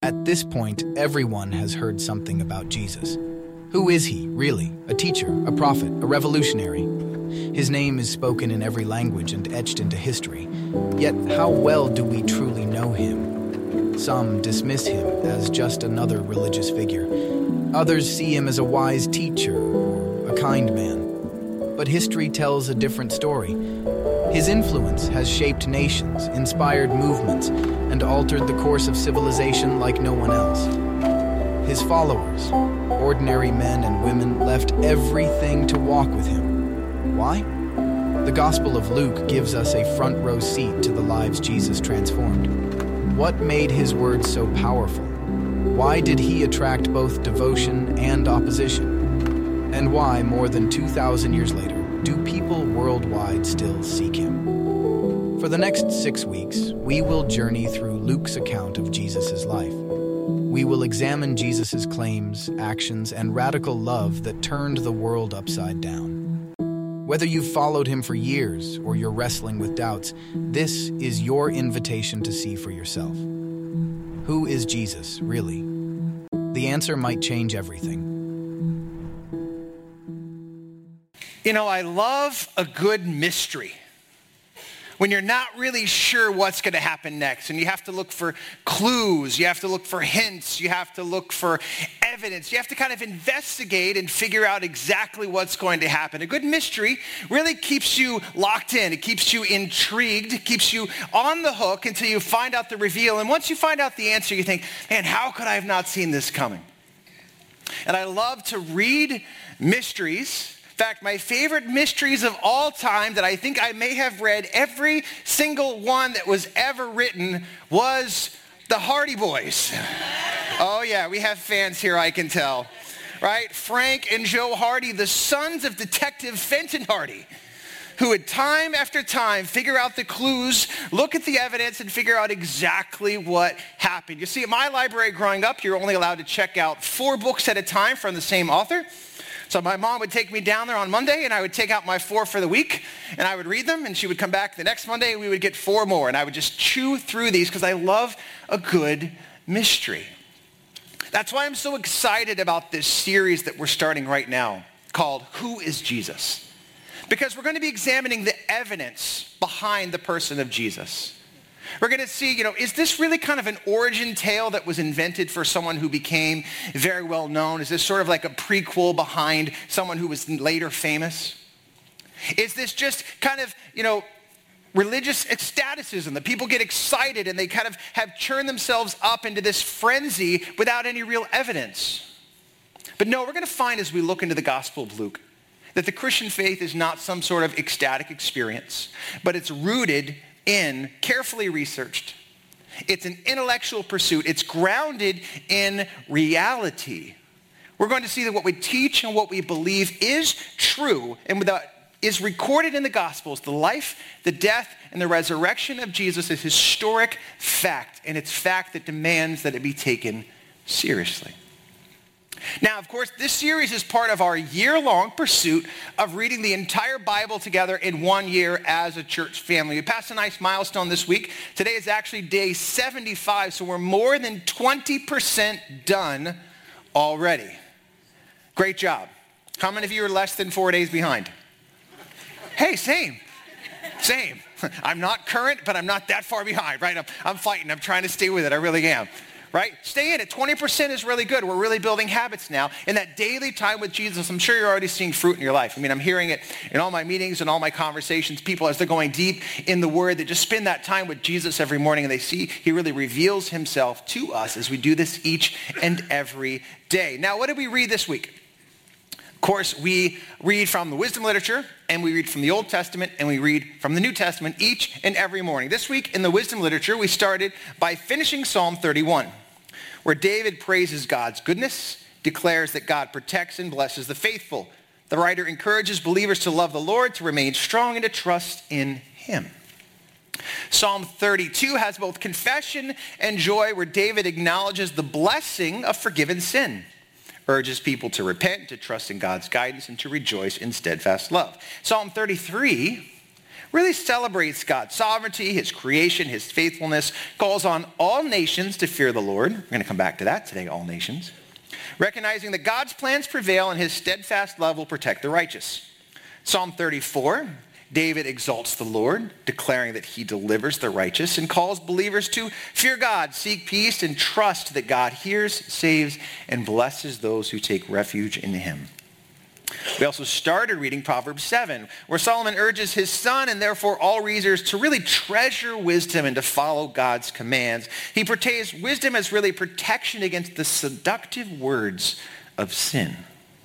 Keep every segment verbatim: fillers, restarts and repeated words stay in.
At this point, everyone has heard something about Jesus. Who is he, really? A teacher, a prophet, a revolutionary? His name is spoken in every language and etched into history. Yet, how well do we truly know him? Some dismiss him as just another religious figure. Others see him as a wise teacher or a kind man. But history tells a different story. His influence has shaped nations, inspired movements, and altered the course of civilization like no one else. His followers, ordinary men and women, left everything to walk with him. Why? The Gospel of Luke gives us a front row seat to the lives Jesus transformed. What made his words so powerful? Why did he attract both devotion and opposition? And why, more than two thousand years later, do people worldwide still seek him? For the next six weeks, we will journey through Luke's account of Jesus' life. We will examine Jesus' claims, actions, and radical love that turned the world upside down. Whether you've followed him for years or you're wrestling with doubts, this is your invitation to see for yourself. Who is Jesus, really? The answer might change everything. You know, I love a good mystery. When you're not really sure what's going to happen next, and you have to look for clues, you have to look for hints, you have to look for evidence, you have to kind of investigate and figure out exactly what's going to happen. A good mystery really keeps you locked in. It keeps you intrigued. It keeps you on the hook until you find out the reveal. And once you find out the answer, you think, man, how could I have not seen this coming? And I love to read mysteries. In fact, my favorite mysteries of all time that I think I may have read every single one that was ever written was the Hardy Boys. Oh yeah, we have fans here, I can tell. Right? Frank and Joe Hardy, the sons of Detective Fenton Hardy, who would time after time figure out the clues, look at the evidence, and figure out exactly what happened. You see, at my library growing up, you're only allowed to check out four books at a time from the same author. So my mom would take me down there on Monday, and I would take out my four for the week, and I would read them, and she would come back the next Monday, and we would get four more, and I would just chew through these because I love a good mystery. That's why I'm so excited about this series that we're starting right now called Who is Jesus? Because we're going to be examining the evidence behind the person of Jesus. We're going to see, you know, is this really kind of an origin tale that was invented for someone who became very well known? Is this sort of like a prequel behind someone who was later famous? Is this just kind of, you know, religious ecstaticism that people get excited and they kind of have churned themselves up into this frenzy without any real evidence? But no, we're going to find as we look into the Gospel of Luke that the Christian faith is not some sort of ecstatic experience, but it's rooted in, carefully researched. It's an intellectual pursuit. It's grounded in reality. We're going to see that what we teach and what we believe is true and without, is recorded in the Gospels. The life, the death, and the resurrection of Jesus is historic fact, and it's fact that demands that it be taken seriously. Now, of course, this series is part of our year-long pursuit of reading the entire Bible together in one year as a church family. We passed a nice milestone this week. Today is actually day seventy-five, so we're more than twenty percent done already. Great job. How many of you are less than four days behind? Hey, same. Same. I'm not current, but I'm not that far behind, right? I'm, I'm fighting. I'm trying to stay with it. I really am. Right? Stay in it. twenty percent is really good. We're really building habits now. In that daily time with Jesus, I'm sure you're already seeing fruit in your life. I mean, I'm hearing it in all my meetings and all my conversations. People, as they're going deep in the Word, they just spend that time with Jesus every morning, and they see he really reveals himself to us as we do this each and every day. Now, what did we read this week? Of course, we read from the wisdom literature, and we read from the Old Testament, and we read from the New Testament each and every morning. This week in the wisdom literature, we started by finishing Psalm thirty-one, where David praises God's goodness, declares that God protects and blesses the faithful. The writer encourages believers to love the Lord, to remain strong, and to trust in him. Psalm thirty-two has both confession and joy, where David acknowledges the blessing of forgiven sin, urges people to repent, to trust in God's guidance, and to rejoice in steadfast love. Psalm thirty-three really celebrates God's sovereignty, his creation, his faithfulness, calls on all nations to fear the Lord. We're going to come back to that today, all nations. Recognizing that God's plans prevail and his steadfast love will protect the righteous. Psalm thirty-four, David exalts the Lord, declaring that he delivers the righteous and calls believers to fear God, seek peace, and trust that God hears, saves, and blesses those who take refuge in him. We also started reading Proverbs seven, where Solomon urges his son and therefore all readers to really treasure wisdom and to follow God's commands. He portrays wisdom as really protection against the seductive words of sin.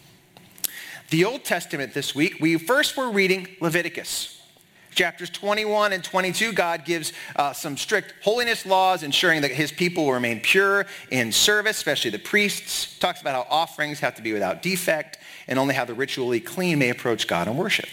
The Old Testament this week, we first were reading Leviticus. Chapters twenty-one and twenty-two, God gives uh, some strict holiness laws, ensuring that his people will remain pure in service, especially the priests. Talks about how offerings have to be without defect, and only how the ritually clean may approach God in worship.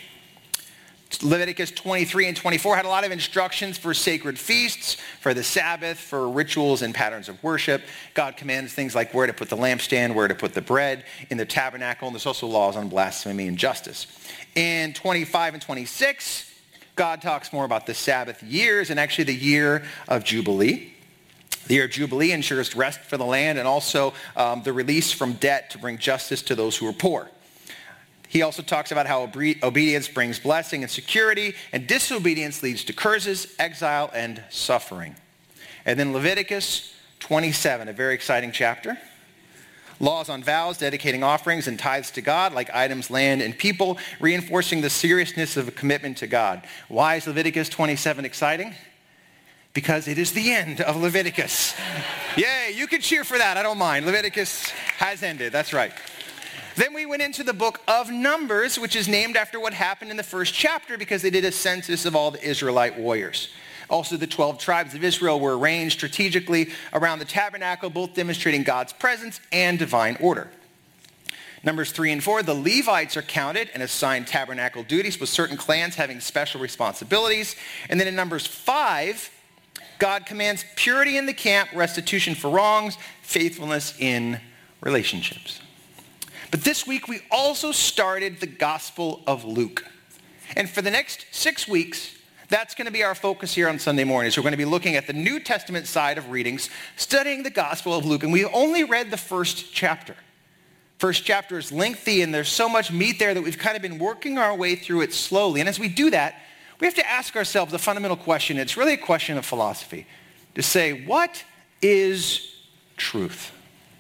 Leviticus twenty-three and twenty-four had a lot of instructions for sacred feasts, for the Sabbath, for rituals and patterns of worship. God commands things like where to put the lampstand, where to put the bread in the tabernacle, and there's also laws on blasphemy and justice. In twenty-five and twenty-six, God talks more about the Sabbath years and actually the year of Jubilee. The year of Jubilee ensures rest for the land and also um, the release from debt to bring justice to those who are poor. He also talks about how obe- obedience brings blessing and security, and disobedience leads to curses, exile, and suffering. And then Leviticus twenty-seven, a very exciting chapter. Laws on vows, dedicating offerings and tithes to God, like items, land, and people, reinforcing the seriousness of a commitment to God. Why is Leviticus twenty-seven exciting? Because it is the end of Leviticus. Yay, you can cheer for that. I don't mind. Leviticus has ended. That's right. Then we went into the book of Numbers, which is named after what happened in the first chapter because they did a census of all the Israelite warriors. Also, the twelve tribes of Israel were arranged strategically around the tabernacle, both demonstrating God's presence and divine order. Numbers three and four, the Levites are counted and assigned tabernacle duties, with certain clans having special responsibilities. And then in Numbers five, God commands purity in the camp, restitution for wrongs, faithfulness in relationships. But this week, we also started the Gospel of Luke. And for the next six weeks, that's going to be our focus here on Sunday mornings. We're going to be looking at the New Testament side of readings, studying the Gospel of Luke. And we only read the first chapter. First chapter is lengthy, and there's so much meat there that we've kind of been working our way through it slowly. And as we do that, we have to ask ourselves a fundamental question. It's really a question of philosophy. To say, what is truth?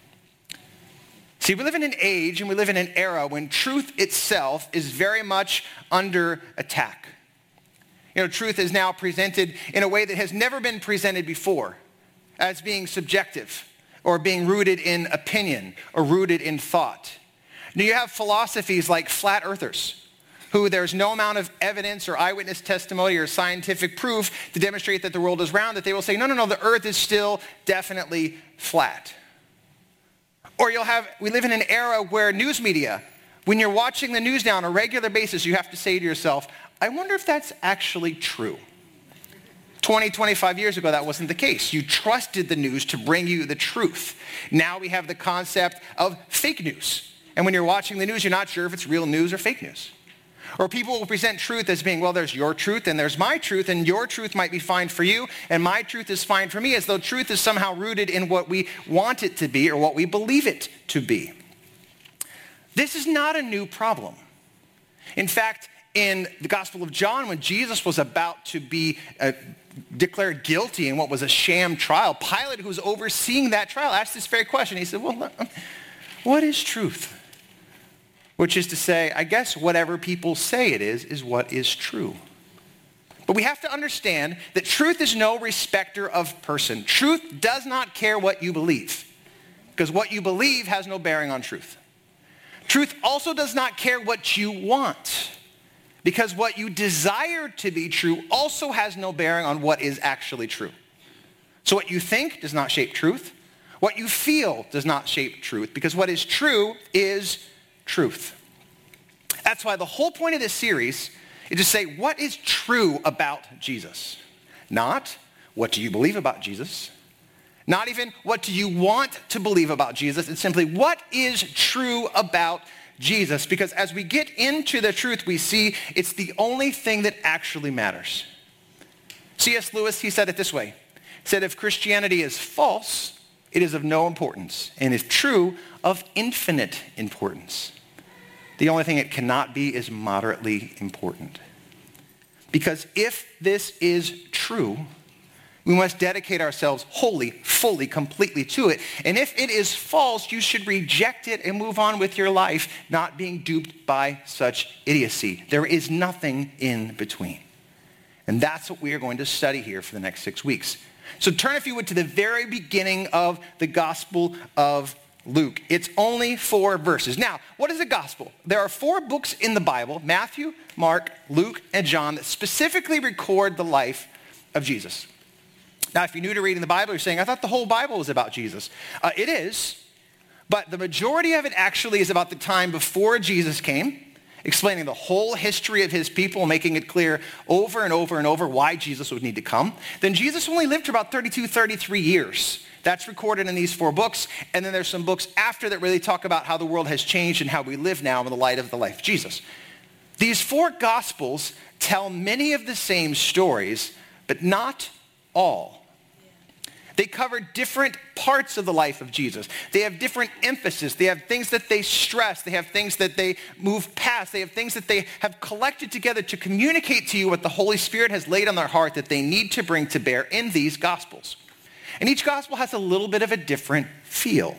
See, we live in an age and we live in an era when truth itself is very much under attack. You know, truth is now presented in a way that has never been presented before, as being subjective or being rooted in opinion or rooted in thought. Now, you have philosophies like flat earthers, who there's no amount of evidence or eyewitness testimony or scientific proof to demonstrate that the world is round, that they will say, no, no, no, the earth is still definitely flat. Or you'll have, we live in an era where news media, when you're watching the news now on a regular basis, you have to say to yourself, I wonder if that's actually true. twenty, twenty-five years ago, that wasn't the case. You trusted the news to bring you the truth. Now we have the concept of fake news. And when you're watching the news, you're not sure if it's real news or fake news. Or people will present truth as being, well, there's your truth and there's my truth, and your truth might be fine for you, and my truth is fine for me, as though truth is somehow rooted in what we want it to be or what we believe it to be. This is not a new problem. In fact, in the Gospel of John, when Jesus was about to be uh, declared guilty in what was a sham trial, Pilate, who was overseeing that trial, asked this very question. He said, well, what is truth? Which is to say, I guess whatever people say it is, is what is true. But we have to understand that truth is no respecter of person. Truth does not care what you believe, because what you believe has no bearing on truth. Truth also does not care what you want, because what you desire to be true also has no bearing on what is actually true. So what you think does not shape truth. What you feel does not shape truth, because what is true is truth. That's why the whole point of this series is to say, what is true about Jesus? Not, what do you believe about Jesus? Not even, what do you want to believe about Jesus? It's simply, what is true about Jesus, because as we get into the truth, we see it's the only thing that actually matters. C S Lewis, he said it this way. He said, if Christianity is false, it is of no importance, and if true, of infinite importance. The only thing it cannot be is moderately important. Because if this is true, we must dedicate ourselves wholly, fully, completely to it. And if it is false, you should reject it and move on with your life, not being duped by such idiocy. There is nothing in between. And that's what we are going to study here for the next six weeks. So turn, if you would, to the very beginning of the Gospel of Luke. It's only four verses. Now, what is a gospel? There are four books in the Bible, Matthew, Mark, Luke, and John, that specifically record the life of Jesus. Now, if you're new to reading the Bible, you're saying, I thought the whole Bible was about Jesus. Uh, it is, but the majority of it actually is about the time before Jesus came, explaining the whole history of his people, making it clear over and over and over why Jesus would need to come. Then Jesus only lived for about thirty-two, thirty-three years. That's recorded in these four books. And then there's some books after that really talk about how the world has changed and how we live now in the light of the life of Jesus. These four Gospels tell many of the same stories, but not all. They cover different parts of the life of Jesus. They have different emphasis. They have things that they stress. They have things that they move past. They have things that they have collected together to communicate to you what the Holy Spirit has laid on their heart that they need to bring to bear in these Gospels. And each gospel has a little bit of a different feel.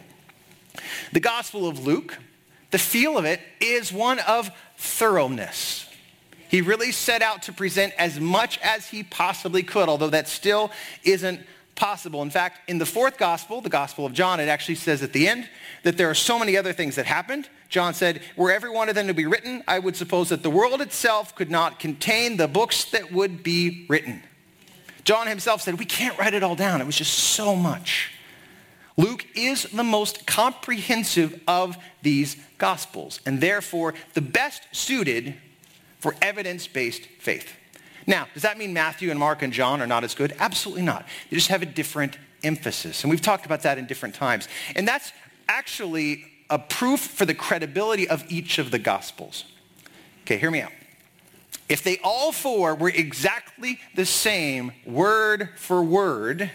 The Gospel of Luke, the feel of it is one of thoroughness. He really set out to present as much as he possibly could, although that still isn't possible. In fact, in the fourth gospel, the Gospel of John, it actually says at the end that there are so many other things that happened. John said, were every one of them to be written, I would suppose that the world itself could not contain the books that would be written. John himself said, we can't write it all down. It was just so much. Luke is the most comprehensive of these Gospels, and therefore the best suited for evidence-based faith. Now, does that mean Matthew and Mark and John are not as good? Absolutely not. They just have a different emphasis, and we've talked about that in different times. And that's actually a proof for the credibility of each of the Gospels. Okay, hear me out. If they all four were exactly the same word for word,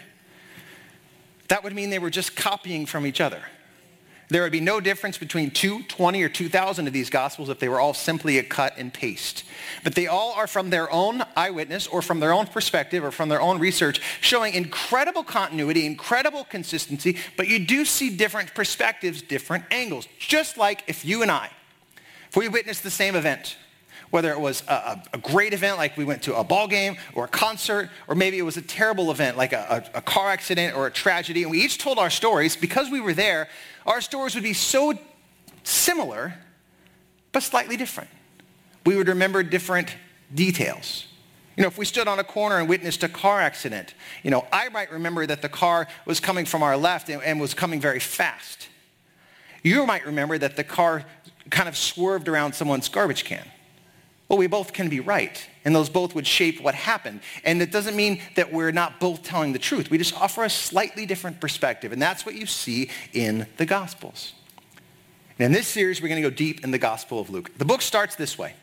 that would mean they were just copying from each other. There would be no difference between two, twenty, or two thousand of these Gospels if they were all simply a cut and paste. But they all are from their own eyewitness or from their own perspective or from their own research, showing incredible continuity, incredible consistency, but you do see different perspectives, different angles. Just like if you and I, if we witnessed the same event, whether it was a, a great event like we went to a ball game or a concert, or maybe it was a terrible event like a, a, a car accident or a tragedy, and we each told our stories, because we were there, our stories would be so similar, but slightly different. We would remember different details. You know, if we stood on a corner and witnessed a car accident, you know, I might remember that the car was coming from our left and, and was coming very fast. You might remember that the car kind of swerved around someone's garbage can. Well, we both can be right, and those both would shape what happened. And it doesn't mean that we're not both telling the truth. We just offer a slightly different perspective, and that's what you see in the Gospels. And in this series, we're going to go deep in the Gospel of Luke. The book starts this way.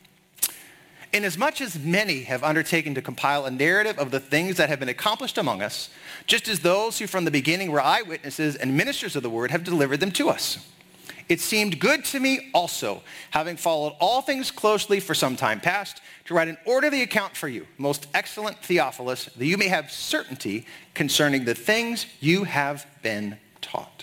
Inasmuch as many have undertaken to compile a narrative of the things that have been accomplished among us, just as those who from the beginning were eyewitnesses and ministers of the word have delivered them to us. It seemed good to me also, having followed all things closely for some time past, to write an orderly account for you, most excellent Theophilus, that you may have certainty concerning the things you have been taught.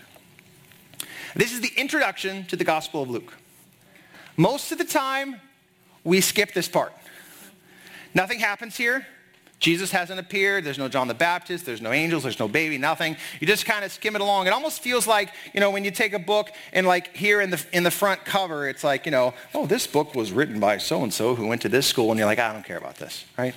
This is the introduction to the Gospel of Luke. Most of the time, we skip this part. Nothing happens here. Jesus hasn't appeared. There's no John the Baptist. There's no angels. There's no baby, nothing. You just kind of skim it along. It almost feels like, you know, when you take a book and like here in the in the front cover, it's like, you know, oh, this book was written by so-and-so who went to this school. And you're like, I don't care about this, right?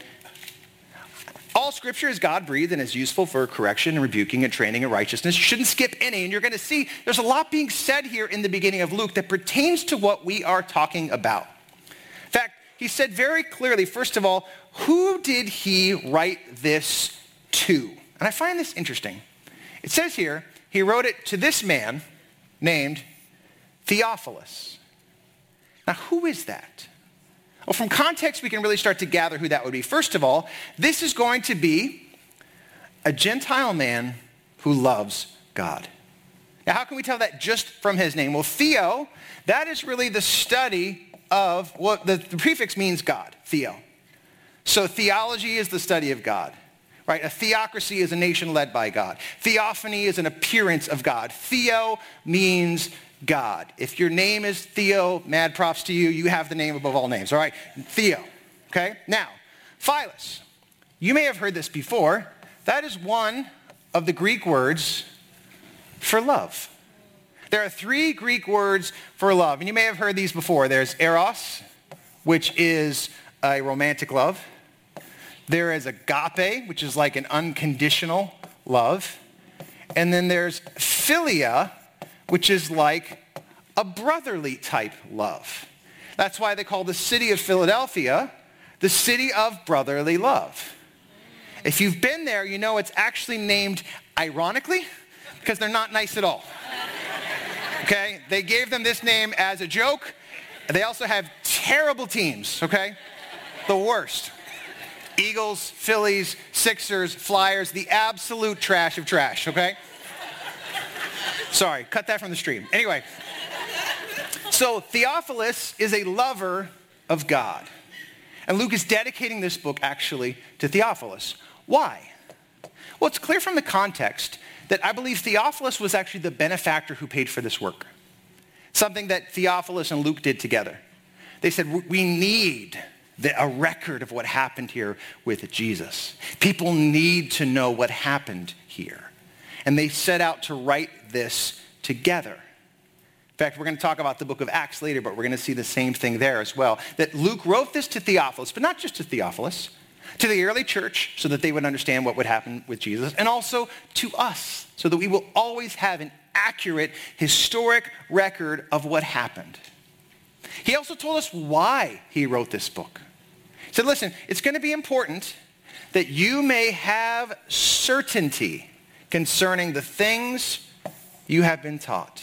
All scripture is God-breathed and is useful for correction and rebuking and training in righteousness. You shouldn't skip any. And you're going to see there's a lot being said here in the beginning of Luke that pertains to what we are talking about. In fact, he said very clearly, first of all, who did he write this to? And I find this interesting. It says here, he wrote it to this man named Theophilus. Now, who is that? Well, from context, we can really start to gather who that would be. First of all, this is going to be a Gentile man who loves God. Now, how can we tell that just from his name? Well, theo, that is really the study of, well, the, the prefix means God, theo. So theology is the study of God, right? A theocracy is a nation led by God. Theophany is an appearance of God. Theo means God. If your name is Theo, mad props to you. You have the name above all names, all right? Theo, okay? Now, Philos. You may have heard this before. That is one of the Greek words for love. There are three Greek words for love, and you may have heard these before. There's eros, which is a romantic love. There is agape, which is like an unconditional love. And then there's philia, which is like a brotherly type love. That's why they call the city of Philadelphia the city of brotherly love. If you've been there, you know it's actually named ironically because they're not nice at all. Okay? They gave them this name as a joke. They also have terrible teams, okay? The worst. Eagles, Phillies, Sixers, Flyers, the absolute trash of trash, okay? Sorry, cut that from the stream. Anyway, so Theophilus is a lover of God. And Luke is dedicating this book actually to Theophilus. Why? Well, it's clear from the context that I believe Theophilus was actually the benefactor who paid for this work. Something that Theophilus and Luke did together. They said, we need the, a record of what happened here with Jesus. People need to know what happened here. And they set out to write this together. In fact, we're going to talk about the book of Acts later, but we're going to see the same thing there as well. That Luke wrote this to Theophilus, but not just to Theophilus, to the early church so that they would understand what would happen with Jesus, and also to us so that we will always have an accurate, historic record of what happened. He also told us why he wrote this book. He said, listen, it's going to be important that you may have certainty concerning the things you have been taught.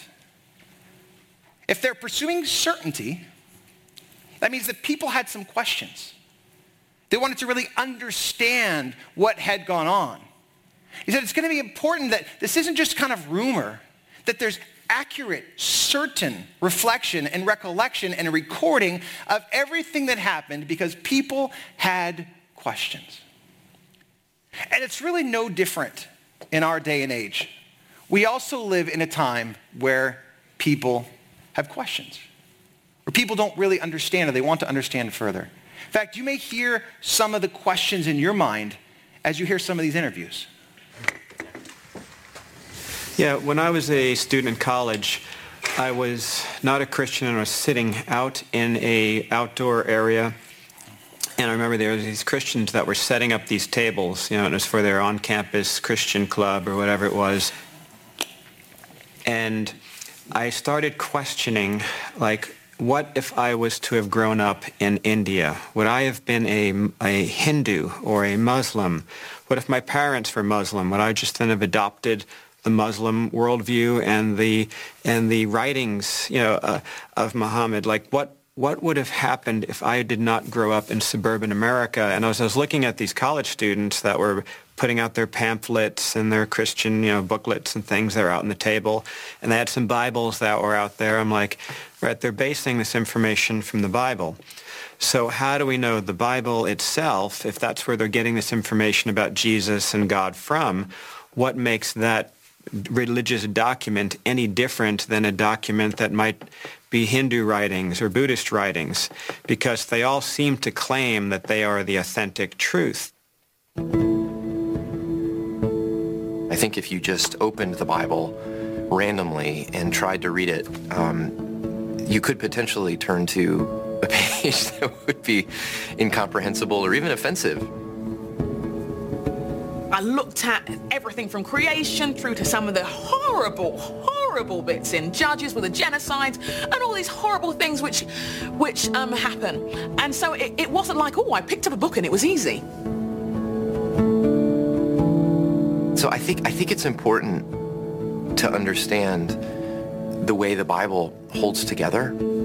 If they're pursuing certainty, that means that people had some questions. They wanted to really understand what had gone on. He said it's going to be important that this isn't just kind of rumor, that there's accurate, certain reflection and recollection and a recording of everything that happened because people had questions. And it's really no different in our day and age. We also live in a time where people have questions, where people don't really understand or they want to understand further. In fact, you may hear some of the questions in your mind as you hear some of these interviews. Yeah, when I was a student in college, I was not a Christian and I was sitting out in a outdoor area. And I remember there were these Christians that were setting up these tables, you know, it was for their on-campus Christian club or whatever it was. And I started questioning, like, what if I was to have grown up in India? Would I have been a, a Hindu or a Muslim? What if my parents were Muslim? Would I just then have adopted the Muslim worldview and the and the writings, you know, uh, of Muhammad? Like, what what would have happened if I did not grow up in suburban America? And as I was looking at these college students that were putting out their pamphlets and their Christian, you know, booklets and things that were out on the table, and they had some Bibles that were out there. I'm like, right, they're basing this information from the Bible. So how do we know the Bible itself, if that's where they're getting this information about Jesus and God from, what makes that religious document any different than a document that might be Hindu writings or Buddhist writings? Because they all seem to claim that they are the authentic truth. I think if you just opened the Bible randomly and tried to read it, um, you could potentially turn to a page that would be incomprehensible or even offensive. I looked at everything from creation through to some of the horrible, horrible bits in Judges with the genocides and all these horrible things which which um, happen. And so it, it wasn't like, oh, I picked up a book and it was easy. So I think I think it's important to understand the way the Bible holds together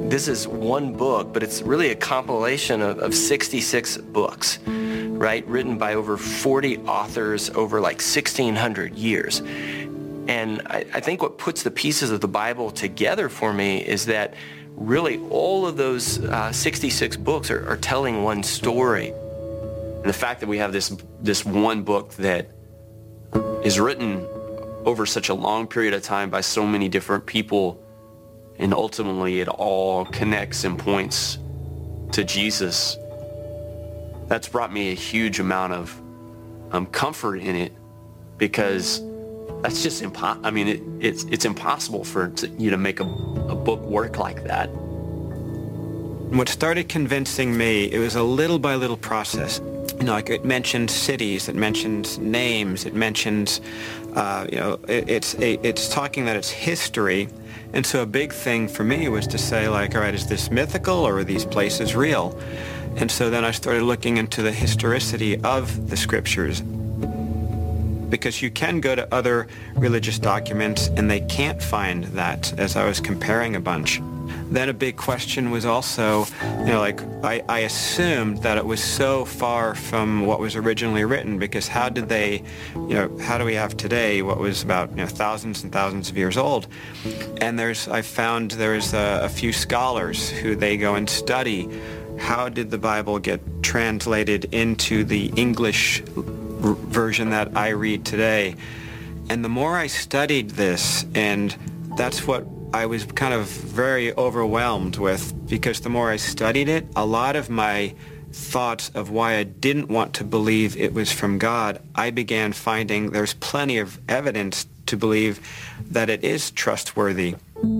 this is one book, but it's really a compilation of, of sixty-six books, right? Written by over forty authors over like sixteen hundred years. And I, I think what puts the pieces of the Bible together for me is that really all of those uh, sixty-six books are, are telling one story. And the fact that we have this this one book that is written over such a long period of time by so many different people, and ultimately it all connects and points to Jesus, that's brought me a huge amount of um, comfort in it, because that's just impo- I mean, it, it's it's impossible for to, you to make a, a book work like that. What started convincing me, it was a little by little process. You know, like it mentions cities, it mentions names, it mentions, uh, you know, it, it's a, it's talking that it's history. And so a big thing for me was to say, like, all right, is this mythical or are these places real? And so then I started looking into the historicity of the scriptures, because you can go to other religious documents and they can't find that, as I was comparing a bunch. Then a big question was also, you know, like I, I assumed that it was so far from what was originally written, because how did they, you know, how do we have today what was about, you know, thousands and thousands of years old? And there's, I found there's a, a few scholars who they go and study how did the Bible get translated into the English r- version that I read today. And the more I studied this, and that's what I was kind of very overwhelmed with, because the more I studied it, a lot of my thoughts of why I didn't want to believe it was from God, I began finding there's plenty of evidence to believe that it is trustworthy.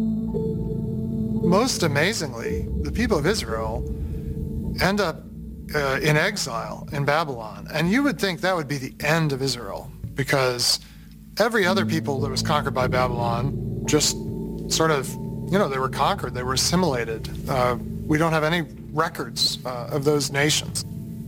Most amazingly, the people of Israel end up uh, in exile in Babylon. And you would think that would be the end of Israel, because every other people that was conquered by Babylon just sort of, you know, they were conquered, they were assimilated. Uh, we don't have any records uh, of those nations.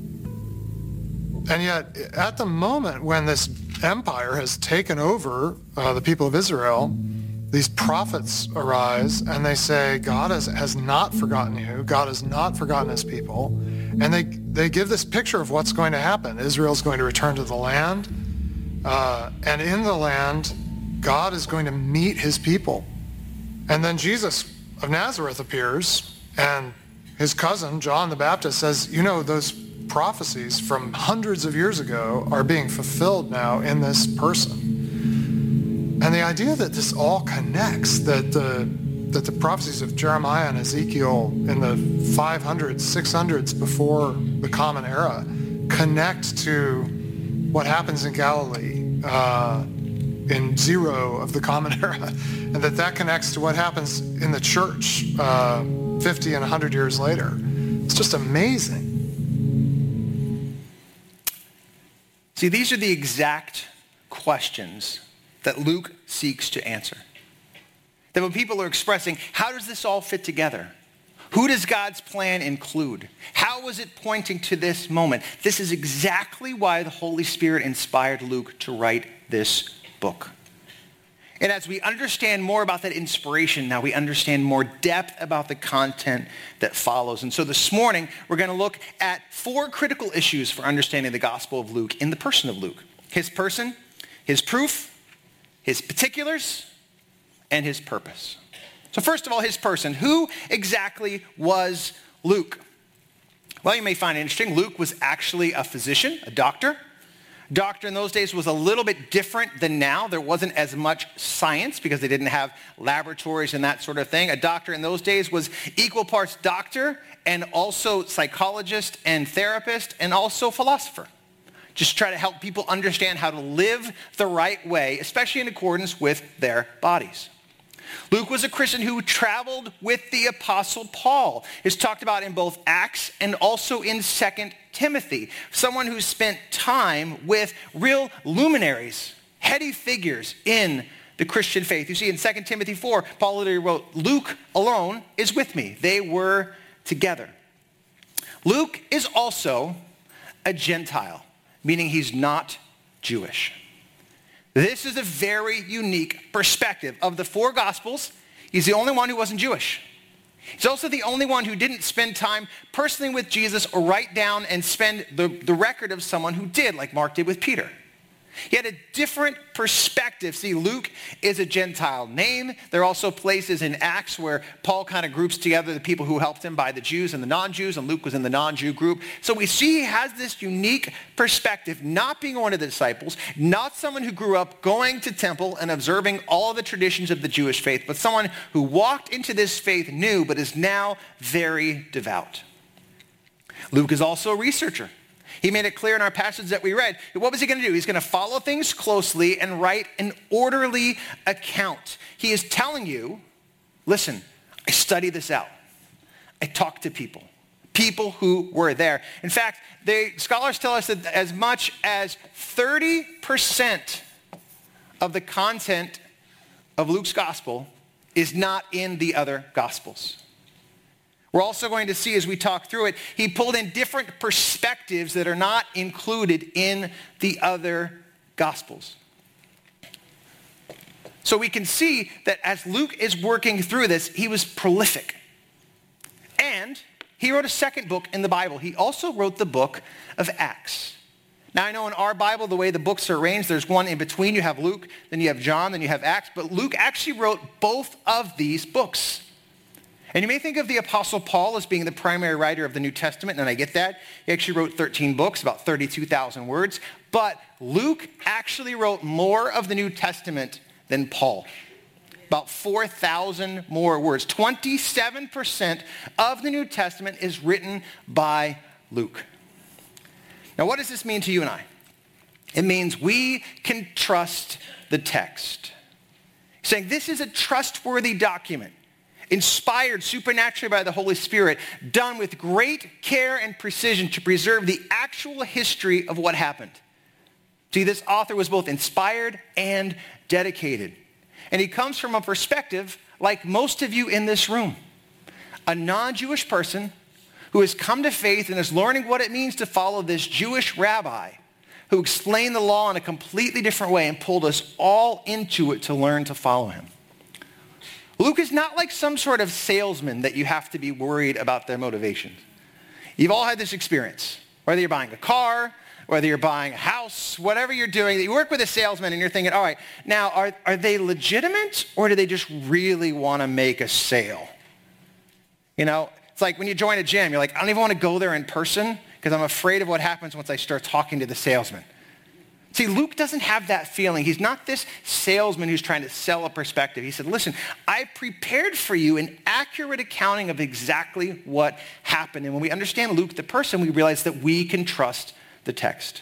And yet, at the moment when this empire has taken over uh, the people of Israel, these prophets arise and they say, God has, has not forgotten you. God has not forgotten his people. And they, they give this picture of what's going to happen. Israel's going to return to the land. Uh, and in the land, God is going to meet his people. And then Jesus of Nazareth appears, and his cousin, John the Baptist, says, you know, those prophecies from hundreds of years ago are being fulfilled now in this person. And the idea that this all connects, that the, that the prophecies of Jeremiah and Ezekiel in the five hundreds, six hundreds before the Common Era connect to what happens in Galilee uh, in zero of the Common Era, and that that connects to what happens in the church uh, fifty and one hundred years later. It's just amazing. See, these are the exact questions that Luke seeks to answer. That when people are expressing, how does this all fit together? Who does God's plan include? How was it pointing to this moment? This is exactly why the Holy Spirit inspired Luke to write this book. And as we understand more about that inspiration, now we understand more depth about the content that follows. And so this morning, we're going to look at four critical issues for understanding the Gospel of Luke in the person of Luke. His person, his proof, his particulars, and his purpose. So first of all, his person. Who exactly was Luke? Well, you may find it interesting. Luke was actually a physician, a doctor. Doctor in those days was a little bit different than now. There wasn't as much science because they didn't have laboratories and that sort of thing. A doctor in those days was equal parts doctor and also psychologist and therapist and also philosopher. Just try to help people understand how to live the right way, especially in accordance with their bodies. Luke was a Christian who traveled with the Apostle Paul. It's talked about in both Acts and also in Second Timothy. Someone who spent time with real luminaries, heady figures in the Christian faith. You see, in Second Timothy four, Paul literally wrote, Luke alone is with me. They were together. Luke is also a Gentile, meaning he's not Jewish. This is a very unique perspective. Of the four Gospels, he's the only one who wasn't Jewish. He's also the only one who didn't spend time personally with Jesus or write down and spend the, the record of someone who did, like Mark did with Peter. He had a different perspective. See, Luke is a Gentile name. There are also places in Acts where Paul kind of groups together the people who helped him by the Jews and the non-Jews, and Luke was in the non-Jew group. So we see he has this unique perspective, not being one of the disciples, not someone who grew up going to temple and observing all the traditions of the Jewish faith, but someone who walked into this faith new, but is now very devout. Luke is also a researcher. He made it clear in our passage that we read. What was he going to do? He's going to follow things closely and write an orderly account. He is telling you, listen, I studied this out. I talked to people, people who were there. In fact, they, scholars tell us that as much as thirty percent of the content of Luke's gospel is not in the other gospels. We're also going to see as we talk through it, he pulled in different perspectives that are not included in the other Gospels. So we can see that as Luke is working through this, he was prolific. And he wrote a second book in the Bible. He also wrote the book of Acts. Now I know in our Bible, the way the books are arranged, there's one in between. You have Luke, then you have John, then you have Acts. But Luke actually wrote both of these books. And you may think of the Apostle Paul as being the primary writer of the New Testament, and I get that. He actually wrote thirteen books, about thirty-two thousand words. But Luke actually wrote more of the New Testament than Paul. About four thousand more words. twenty-seven percent of the New Testament is written by Luke. Now, what does this mean to you and I? It means we can trust the text. Saying this is a trustworthy document, inspired supernaturally by the Holy Spirit, done with great care and precision to preserve the actual history of what happened. See, this author was both inspired and dedicated. And he comes from a perspective like most of you in this room. A non-Jewish person who has come to faith and is learning what it means to follow this Jewish rabbi who explained the law in a completely different way and pulled us all into it to learn to follow him. Luke is not like some sort of salesman that you have to be worried about their motivations. You've all had this experience, whether you're buying a car, whether you're buying a house, whatever you're doing, you work with a salesman and you're thinking, all right, now are, are they legitimate or do they just really want to make a sale? You know, it's like when you join a gym, you're like, I don't even want to go there in person because I'm afraid of what happens once I start talking to the salesman. See, Luke doesn't have that feeling. He's not this salesman who's trying to sell a perspective. He said, listen, I prepared for you an accurate accounting of exactly what happened. And when we understand Luke, the person, we realize that we can trust the text.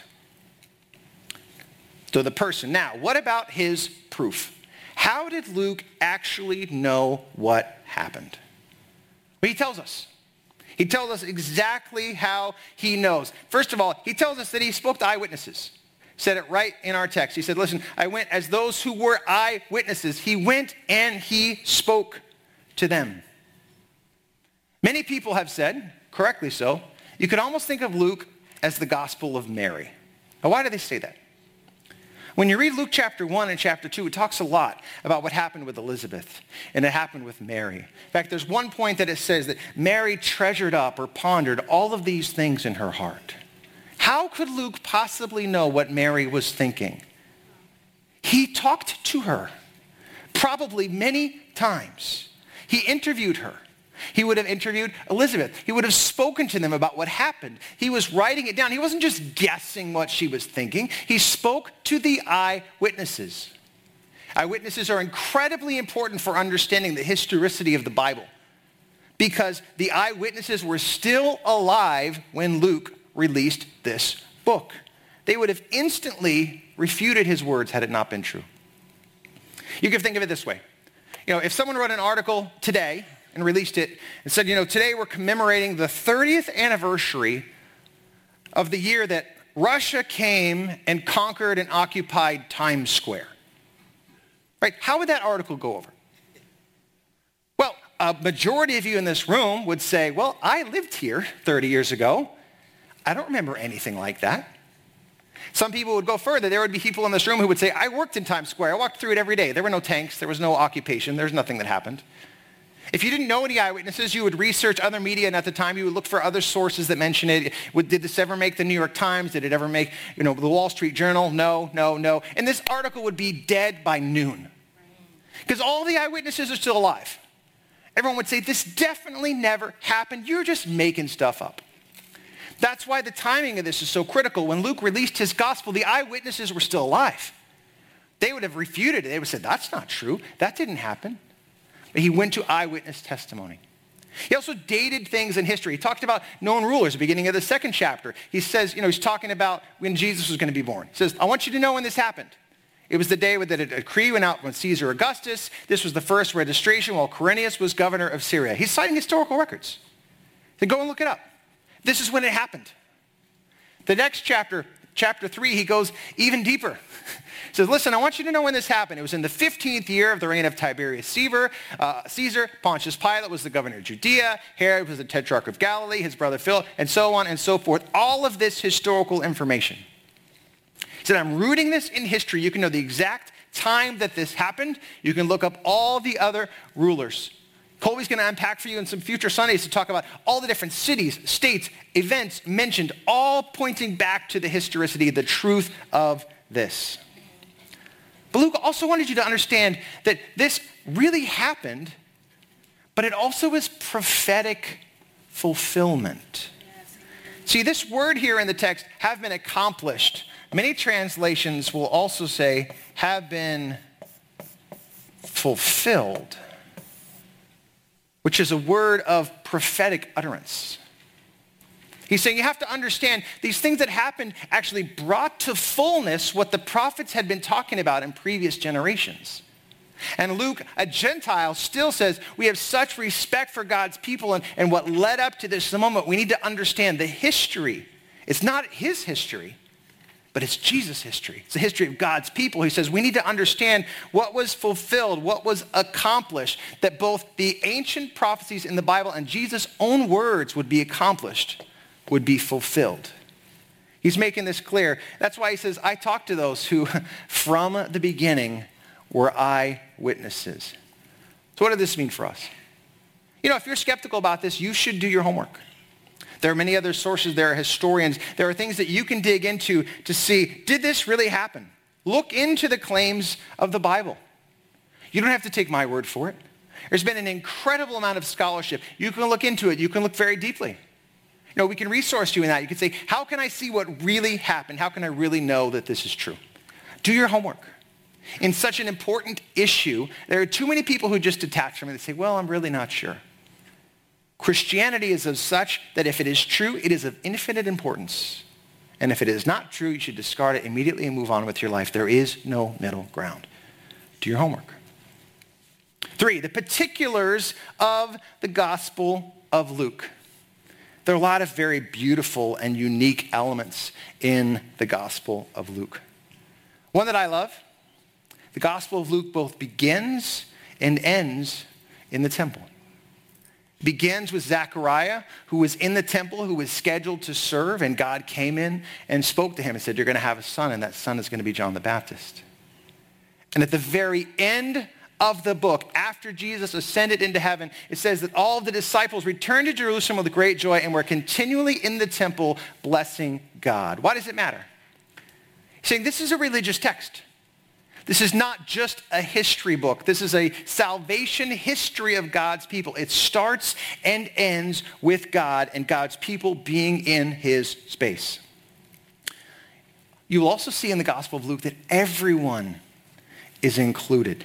So the person. Now, what about his proof? How did Luke actually know what happened? Well, he tells us. He tells us exactly how he knows. First of all, he tells us that he spoke to eyewitnesses. Said it right in our text. He said, listen, I went as those who were eyewitnesses. He went and he spoke to them. Many people have said, correctly so, you could almost think of Luke as the Gospel of Mary. Now, why do they say that? When you read Luke chapter one and chapter two, it talks a lot about what happened with Elizabeth and it happened with Mary. In fact, there's one point that it says that Mary treasured up or pondered all of these things in her heart. How could Luke possibly know what Mary was thinking? He talked to her, probably many times. He interviewed her. He would have interviewed Elizabeth. He would have spoken to them about what happened. He was writing it down. He wasn't just guessing what she was thinking. He spoke to the eyewitnesses. Eyewitnesses are incredibly important for understanding the historicity of the Bible because the eyewitnesses were still alive when Luke released this book. They would have instantly refuted his words had it not been true. You can think of it this way. You know, if someone wrote an article today and released it and said, you know, today we're commemorating the thirtieth anniversary of the year that Russia came and conquered and occupied Times Square. Right? How would that article go over? Well, a majority of you in this room would say, well, I lived here thirty years ago. I don't remember anything like that. Some people would go further. There would be people in this room who would say, I worked in Times Square. I walked through it every day. There were no tanks. There was no occupation. There's nothing that happened. If you didn't know any eyewitnesses, you would research other media, and at the time you would look for other sources that mention it. Would, did this ever make the New York Times? Did it ever make, you know, the Wall Street Journal? No, no, no. And this article would be dead by noon. Because all the eyewitnesses are still alive. Everyone would say, this definitely never happened. You're just making stuff up. That's why the timing of this is so critical. When Luke released his gospel, the eyewitnesses were still alive. They would have refuted it. They would have said, that's not true. That didn't happen. But he went to eyewitness testimony. He also dated things in history. He talked about known rulers at the beginning of the second chapter. He says, you know, he's talking about when Jesus was going to be born. He says, I want you to know when this happened. It was the day that a decree went out from Caesar Augustus. This was the first registration while Quirinius was governor of Syria. He's citing historical records. So go and look it up. This is when it happened. The next chapter, chapter three, he goes even deeper. He says, listen, I want you to know when this happened. It was in the fifteenth year of the reign of Tiberius Caesar. Uh, Caesar, Pontius Pilate was the governor of Judea. Herod was the tetrarch of Galilee, his brother Philip, and so on and so forth. All of this historical information. He said, I'm rooting this in history. You can know the exact time that this happened. You can look up all the other rulers. Colby's going to unpack for you in some future Sundays to talk about all the different cities, states, events mentioned, all pointing back to the historicity, the truth of this. But Luke also wanted you to understand that this really happened, but it also is prophetic fulfillment. See, this word here in the text, have been accomplished. Many translations will also say, have been fulfilled, which is a word of prophetic utterance. He's saying you have to understand these things that happened actually brought to fullness what the prophets had been talking about in previous generations. And Luke, a Gentile, still says we have such respect for God's people and, and what led up to this moment. We need to understand the history. It's not his history, but it's Jesus' history. It's the history of God's people. He says we need to understand what was fulfilled, what was accomplished, that both the ancient prophecies in the Bible and Jesus' own words would be accomplished, would be fulfilled. He's making this clear. That's why he says, I talked to those who from the beginning were eyewitnesses. So what does this mean for us? You know, if you're skeptical about this, you should do your homework. There are many other sources. There are historians. There are things that you can dig into to see, did this really happen? Look into the claims of the Bible. You don't have to take my word for it. There's been an incredible amount of scholarship. You can look into it. You can look very deeply. You know, we can resource you in that. You can say, how can I see what really happened? How can I really know that this is true? Do your homework. In such an important issue, there are too many people who just detach from it. They say, well, I'm really not sure. Christianity is of such that if it is true, it is of infinite importance. And if it is not true, you should discard it immediately and move on with your life. There is no middle ground. Do your homework. Three, the particulars of the Gospel of Luke. There are a lot of very beautiful and unique elements in the Gospel of Luke. One that I love, the Gospel of Luke both begins and ends in the temple. It begins with Zechariah, who was in the temple, who was scheduled to serve, and God came in and spoke to him and said, you're going to have a son, and that son is going to be John the Baptist. And at the very end of the book, after Jesus ascended into heaven, it says that all of the disciples returned to Jerusalem with great joy and were continually in the temple blessing God. Why does it matter? He's saying this is a religious text. This is not just a history book. This is a salvation history of God's people. It starts and ends with God and God's people being in his space. You will also see in the Gospel of Luke that everyone is included.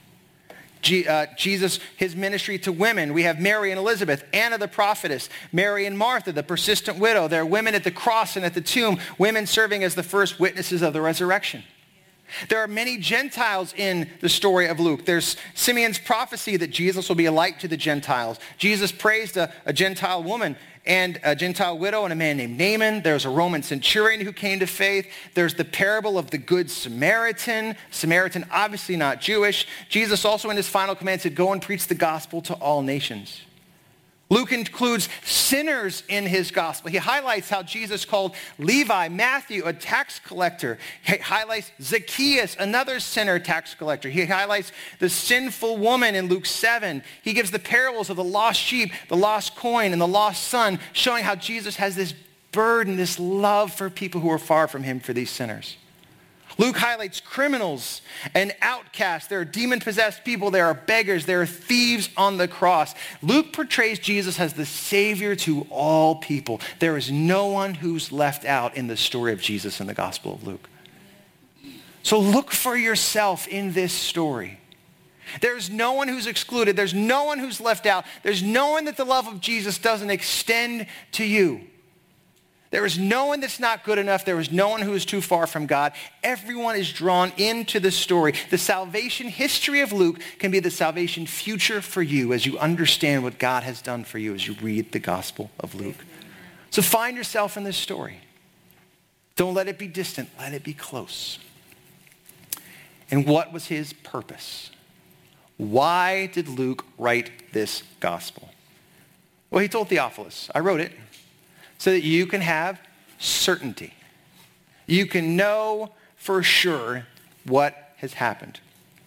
G, uh, Jesus, his ministry to women. We have Mary and Elizabeth, Anna the prophetess, Mary and Martha, the persistent widow. There are women at the cross and at the tomb, women serving as the first witnesses of the resurrection. There are many Gentiles in the story of Luke. There's Simeon's prophecy that Jesus will be a light to the Gentiles. Jesus praised a, a Gentile woman and a Gentile widow and a man named Naaman. There's a Roman centurion who came to faith. There's the parable of the Good Samaritan. Samaritan, obviously not Jewish. Jesus also in his final command said, go and preach the gospel to all nations. Luke includes sinners in his gospel. He highlights how Jesus called Levi, Matthew, a tax collector. He highlights Zacchaeus, another sinner tax collector. He highlights the sinful woman in Luke seven. He gives the parables of the lost sheep, the lost coin, and the lost son, showing how Jesus has this burden, this love for people who are far from him, for these sinners. Luke highlights criminals and outcasts. There are demon-possessed people. There are beggars. There are thieves on the cross. Luke portrays Jesus as the Savior to all people. There is no one who's left out in the story of Jesus in the Gospel of Luke. So look for yourself in this story. There's no one who's excluded. There's no one who's left out. There's no one that the love of Jesus doesn't extend to you. There is no one that's not good enough. There is no one who is too far from God. Everyone is drawn into the story. The salvation history of Luke can be the salvation future for you as you understand what God has done for you as you read the Gospel of Luke. So find yourself in this story. Don't let it be distant. Let it be close. And what was his purpose? Why did Luke write this gospel? Well, he told Theophilus, I wrote it so that you can have certainty. You can know for sure what has happened.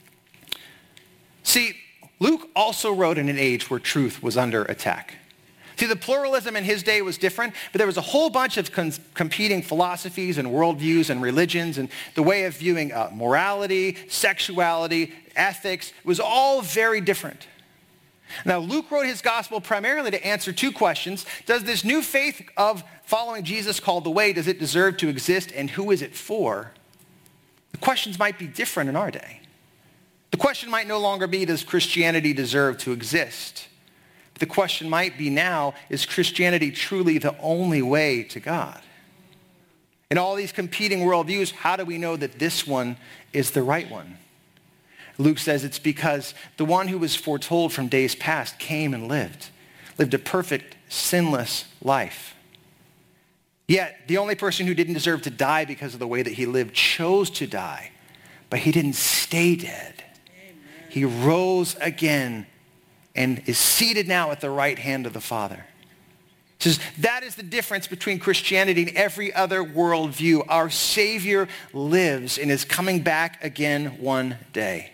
See, Luke also wrote in an age where truth was under attack. See, the pluralism in his day was different, but there was a whole bunch of con- competing philosophies and worldviews and religions, and the way of viewing uh, morality, sexuality, ethics was all very different. Now, Luke wrote his gospel primarily to answer two questions. Does this new faith of following Jesus called the way, does it deserve to exist, and who is it for? The questions might be different in our day. The question might no longer be, does Christianity deserve to exist? But the question might be now, is Christianity truly the only way to God? In all these competing worldviews, how do we know that this one is the right one? Luke says it's because the one who was foretold from days past came and lived, lived a perfect, sinless life. Yet, the only person who didn't deserve to die because of the way that he lived chose to die, but he didn't stay dead. Amen. He rose again and is seated now at the right hand of the Father. It says that is the difference between Christianity and every other worldview. Our Savior lives and is coming back again one day.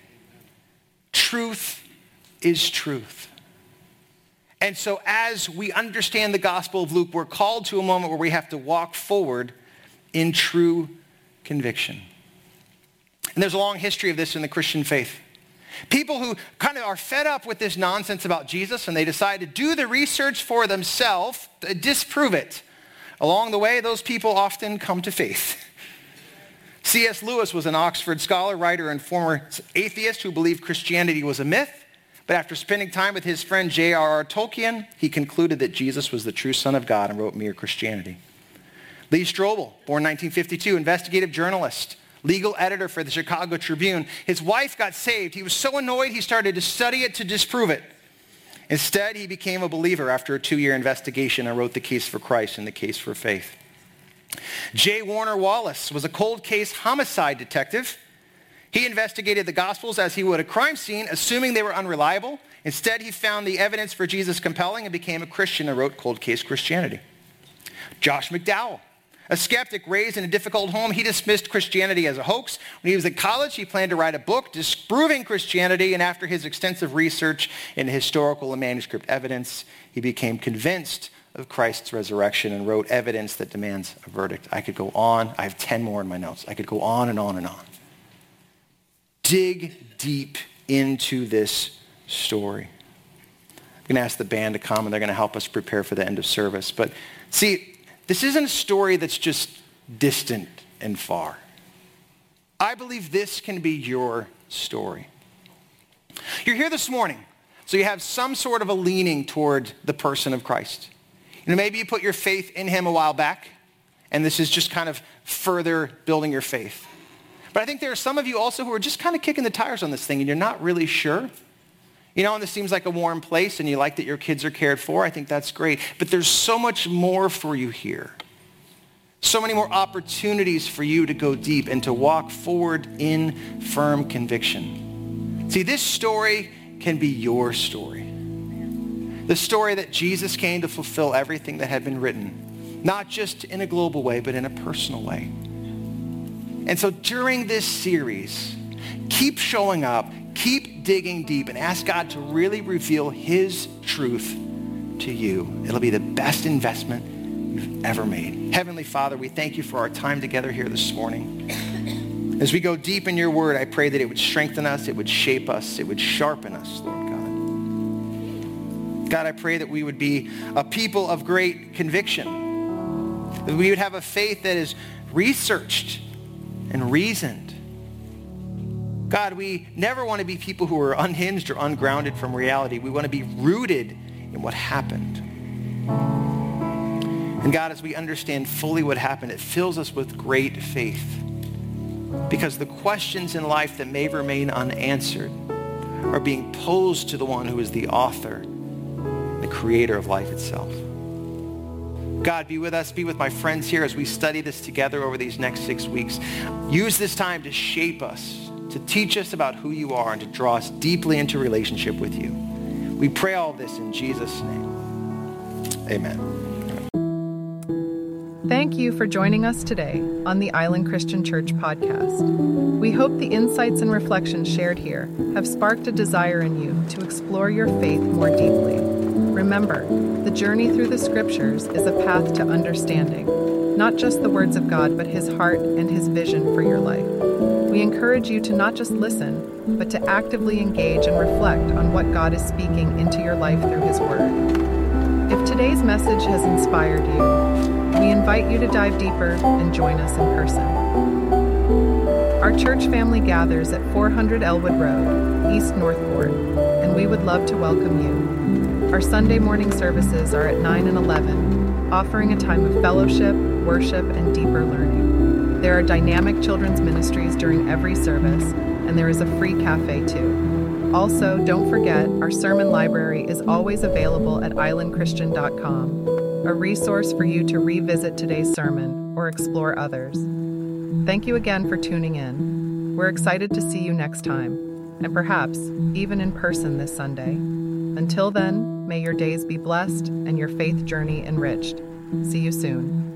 Truth is truth. And so as we understand the Gospel of Luke, we're called to a moment where we have to walk forward in true conviction. And there's a long history of this in the Christian faith. People who kind of are fed up with this nonsense about Jesus and they decide to do the research for themselves to disprove it. Along the way, those people often come to faith. C S Lewis was an Oxford scholar, writer, and former atheist who believed Christianity was a myth. But after spending time with his friend J R R Tolkien, he concluded that Jesus was the true Son of God and wrote Mere Christianity. Lee Strobel, born nineteen fifty-two, investigative journalist, legal editor for the Chicago Tribune. His wife got saved. He was so annoyed he started to study it to disprove it. Instead, he became a believer after a two-year investigation and wrote The Case for Christ and The Case for Faith. J. Warner Wallace was a cold case homicide detective. He investigated the Gospels as he would a crime scene, assuming they were unreliable. Instead, he found the evidence for Jesus compelling and became a Christian and wrote Cold Case Christianity. Josh McDowell, a skeptic raised in a difficult home, he dismissed Christianity as a hoax. When he was in college, he planned to write a book disproving Christianity, and after his extensive research in historical and manuscript evidence, he became convinced of Christ's resurrection and wrote Evidence That Demands a Verdict. I could go on. I have ten more in my notes. I could go on and on and on. Dig deep into this story. I'm going to ask the band to come, and they're going to help us prepare for the end of service. But see, this isn't a story that's just distant and far. I believe this can be your story. You're here this morning, so you have some sort of a leaning toward the person of Christ. You know, maybe you put your faith in him a while back, and this is just kind of further building your faith. But I think there are some of you also who are just kind of kicking the tires on this thing, and you're not really sure. You know, and this seems like a warm place, and you like that your kids are cared for. I think that's great. But there's so much more for you here. So many more opportunities for you to go deep and to walk forward in firm conviction. See, this story can be your story. The story that Jesus came to fulfill everything that had been written, not just in a global way, but in a personal way. And so during this series, keep showing up, keep digging deep, and ask God to really reveal his truth to you. It'll be the best investment you've ever made. Heavenly Father, we thank you for our time together here this morning. As we go deep in your word, I pray that it would strengthen us, it would shape us, it would sharpen us, Lord God. God, I pray that we would be a people of great conviction, that we would have a faith that is researched and reasoned. God, we never want to be people who are unhinged or ungrounded from reality. We want to be rooted in what happened. And God, as we understand fully what happened, it fills us with great faith, because the questions in life that may remain unanswered are being posed to the one who is the author, the creator of life itself. God, be with us, be with my friends here as we study this together over these next six weeks. Use this time to shape us, to teach us about who you are, and to draw us deeply into relationship with you. We pray all this in Jesus' name. Amen. Thank you for joining us today on the Island Christian Church podcast. We hope the insights and reflections shared here have sparked a desire in you to explore your faith more deeply. Remember, the journey through the scriptures is a path to understanding, not just the words of God, but his heart and his vision for your life. We encourage you to not just listen, but to actively engage and reflect on what God is speaking into your life through his word. If today's message has inspired you, we invite you to dive deeper and join us in person. Our church family gathers at four hundred Elwood Road, East Northport, and we would love to welcome you. Our Sunday morning services are at nine and eleven, offering a time of fellowship, worship, and deeper learning. There are dynamic children's ministries during every service, and there is a free cafe too. Also, don't forget, our sermon library is always available at island christian dot com. A resource for you to revisit today's sermon or explore others. Thank you again for tuning in. We're excited to see you next time, and perhaps even in person this Sunday. Until then, may your days be blessed and your faith journey enriched. See you soon.